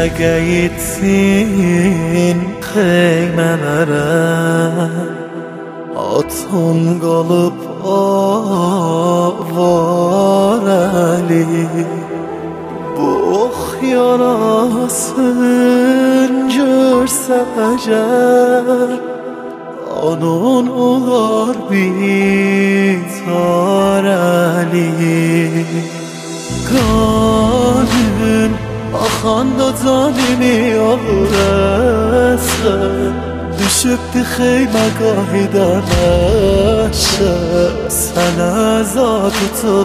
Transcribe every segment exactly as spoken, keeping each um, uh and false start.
geyitsin xeymələrə, atın qalıb avarəli. Bu ox yarasın görsə əgər, onun olar bitarəli. Qanın axanda canimi alır əsən, düşübdü xeymə qahidən əşə, sənə zat tutub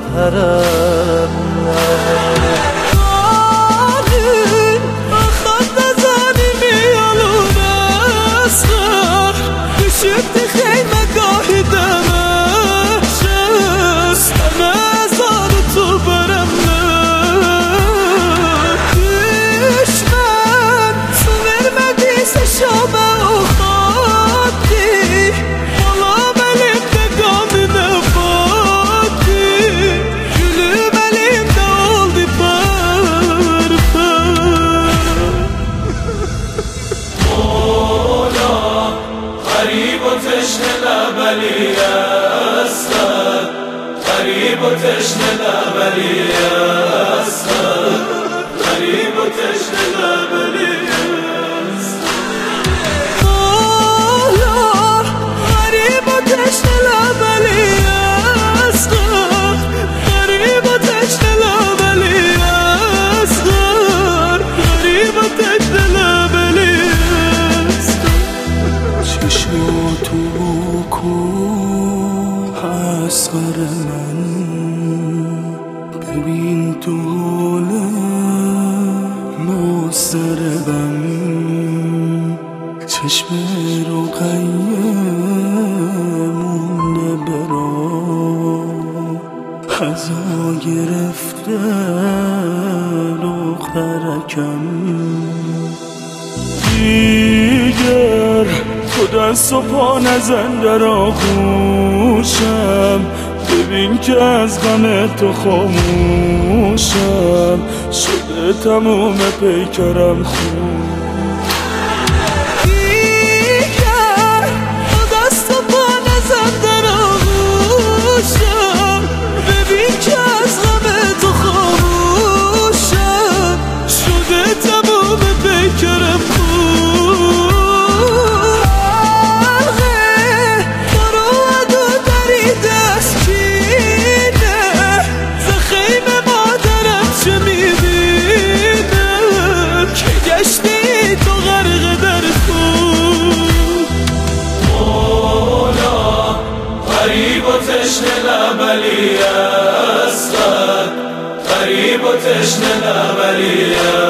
hərəmlər. Qanın axanda canimi alır əsən, düşübdü xeymə qahidən əşə, sənə zat tutub hərəmlər. Şam'a uxatdı, balam elimdə qanına batdı, gülüm elimdə oldu pər-pər. Mola, qarib o teşne ləbəli əsər, qarib o teşne ləbəli əsər, qarib o teşne ləbəli əsər. اسقر من ببین تو حال مضطربم، چشم رو قیمونه برا هزا گرفته دخترکم. دیگر تو دست و پا نزن در آغوشم، ببین که از غم تو خاموشم، شده تموم پیکرم خون. دیگر تو دست و پا نزن در آغوشم، ببین که از غم تو خاموشم، شده تموم پیکرم خون. تشنه لبلی است، غریب و تشنه لبلی است.